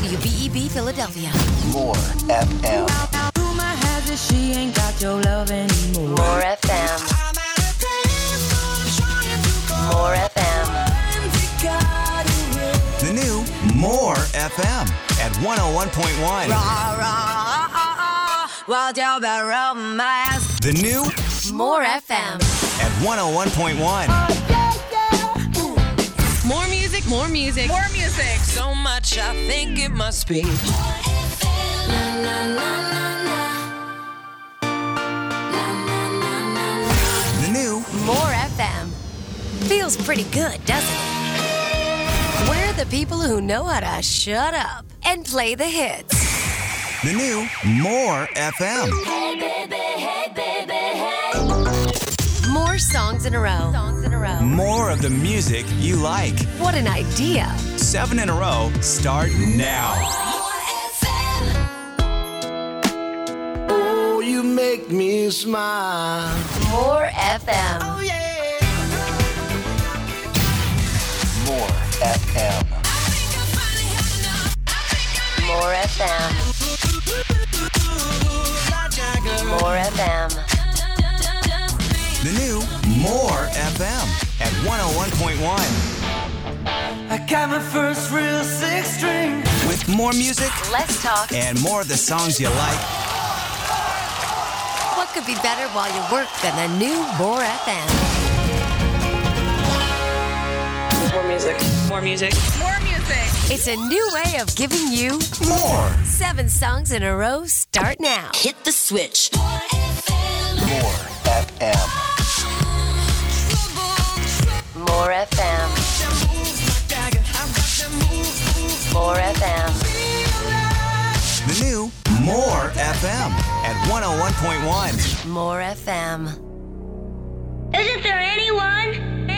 WBEB Philadelphia. More FM. Rumor has it she ain't got your love anymore. More FM. More FM. The new More FM at 101.1. Wild y'all about romance. The new More FM. at 101.1. More music, more music, more music. So much I think it must be. The new More FM. Feels pretty good, doesn't it? We're the people who know how to shut up and play the hits. The new More FM. More songs in a row. More of the music you like. What an idea. 7 in a row start now. Oh, you make me smile. More FM. Oh, yeah. More FM. More FM. More FM. The new More FM at 101.1. I got my first real 6-string. With more music Less talk. and more of the songs you like. What could be better while you work than the new More FM? More music, more music, more music. It's a new way of giving you More. 7 songs in a row. Start now. Hit the switch. More FM. More FM. More FM. The new More FM at 101.1. More FM. Isn't there anyone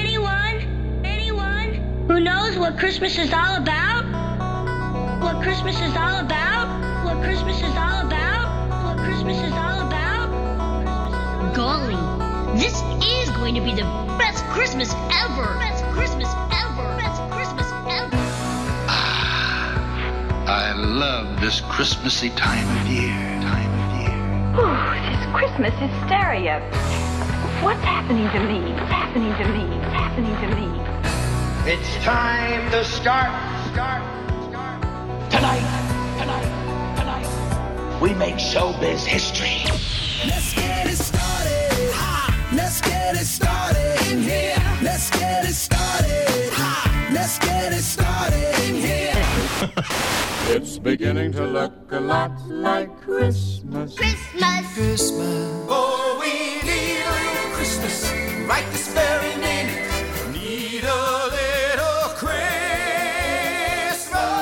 who knows what Christmas is all about? What Christmas is all about? What Christmas is all about? What Christmas is all about? Golly, this is going to be the best Christmas ever! Best Christmas ever! Best Christmas ever! I love this Christmassy time of year. Oh, this Christmas hysteria. What's happening to me? What's happening to me? What's happening to me? It's time to start. Tonight. We make showbiz history. Let's get it started. Let's get it started in here. Let's get it started. Let's get it started in here. It's beginning to look a lot like Christmas. Christmas. Oh, we need a little Christmas right this very minute. Need a little Christmas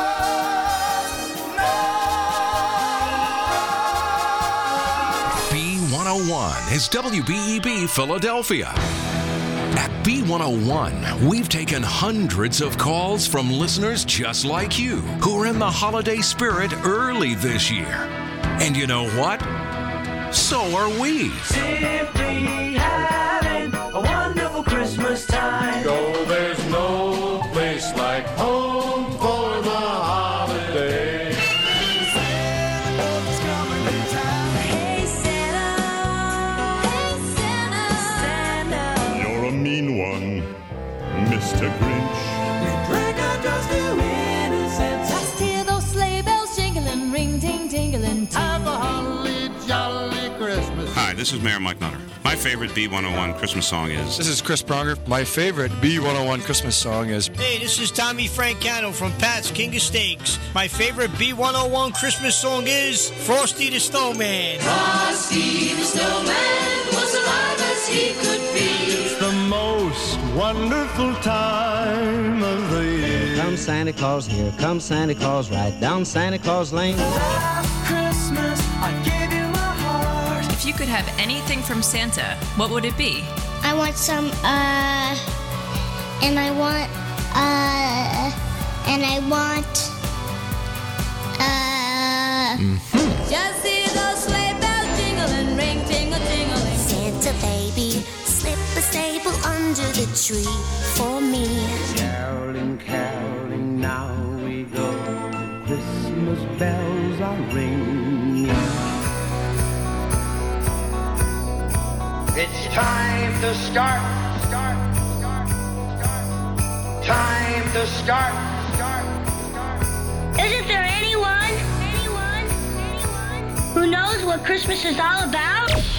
now. B101 is WBEB Philadelphia. At B101, we've taken hundreds of calls from listeners just like you who are in the holiday spirit early this year. And you know what? So are we. Simply having a wonderful Christmas time. Though there's no place like home for the holiday. Santa's coming to town. Hey Santa. Santa. You're a mean one, Mr. Grinch. We break our doors to innocence. Just hear those sleigh bells jingling, ring ting tingling. Have a holly jolly Christmas. Hi, this is Mayor Mike Nutter. My favorite B101 Christmas song is... This is Chris Pronger. My favorite B101 Christmas song is... Hey, this is Tommy Francano from Pat's King of Steaks. My favorite B101 Christmas song is Frosty the Snowman. Frosty the Snowman was alive as he could be. It's the most wonderful time of the year. Here comes Santa Claus, here comes Santa Claus, right down Santa Claus Lane. Last Christmas, I gave you my heart. If you could have anything from Santa, what would it be? I want some, and I want, Just hear those sleigh bells jingling, ring tingle tingling. Santa baby, slip a stable under the tree for me. Caroling, caroling, now we go. Christmas Christmas bells are ringing. It's time to start. Time to start. Isn't there anyone who knows what Christmas is all about?